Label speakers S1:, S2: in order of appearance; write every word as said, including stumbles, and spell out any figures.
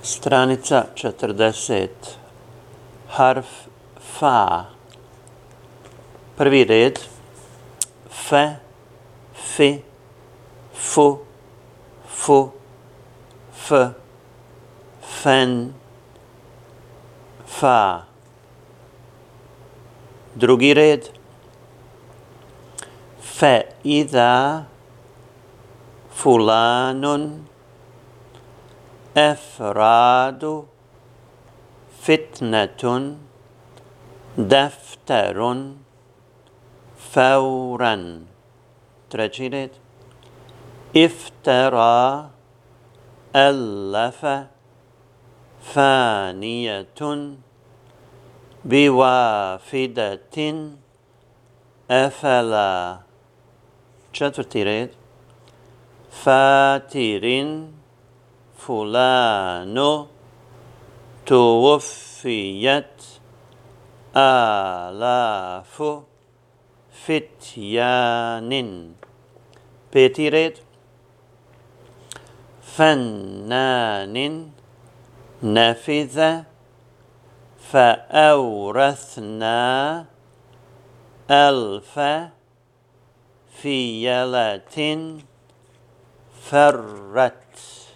S1: Stranica četrdeset. Harf fa. Prvi red. Fe, fi, fu, fu, f, fen, fa. Drugi red. Fe iza, fulanun, efradu, fitnetun, defterun, fauran. Treći red. Iftara, allafa, fanijetun, biwafidatin, efela. Četvrti red. Fatirin, fulanu, tuwuffijet, alafu, fityanin. Peti red. Fannanin, nafiza, fa'awrathna, alfa, fiyalatin, farrat.